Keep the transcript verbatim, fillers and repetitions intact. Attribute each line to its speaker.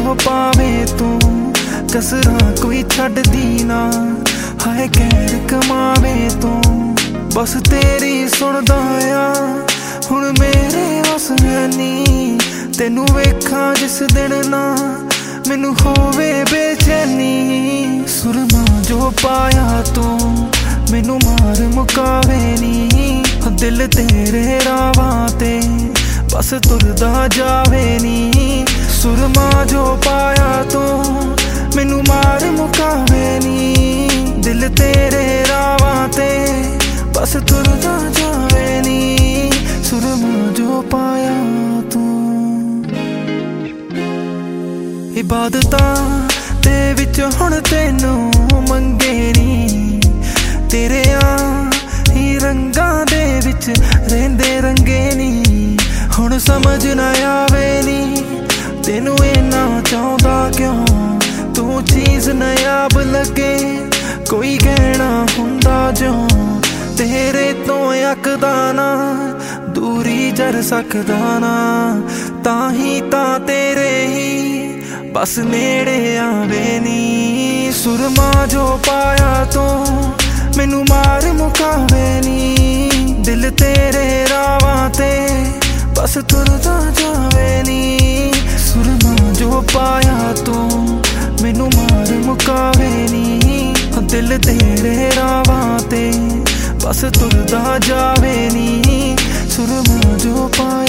Speaker 1: जो पावे तू कसरा कोई छड्दी ना हाय कहर कमावे तू बस तेरी सुनदा आ हुण मेरे वस है नी तेनू वेखां जिस दिन ना मैनू होवे बेचैनी सुरमा जो पाया तू मैनू मार मुकावे नी दिल तेरे रावां ते बस तुरदा जावे नी सुरमा जो पाया तू मैनू मार मुकावे नी दिल तेरे रावां ते बस तुरदा जावे नी सुरमा जो पाया तू इबादतां ते विच हुण तैनू मंगे नी तेरे आ ही रंगां दे विच रहिंदे रंगे नी हुण समझ ना आवे नी तेनू इन्ना चाहुंदा क्यों तू चीज़ नायाब लगे कोई कहना हुंदा जो तेरे तो अकदा ना दूरी जर सकदा ना ताही तां तेरे ही बस नेड़े आवे नी सुरमा जो पाया तू मैनू मार मुकावे नी दिल तेरे रावां ते बस तुरदा जावे नी सुरमा जो पाया तू मैनू मार मुकावे नी दिल तेरे रावां ते बस तुरदा जावे नी सुरमा जो पाया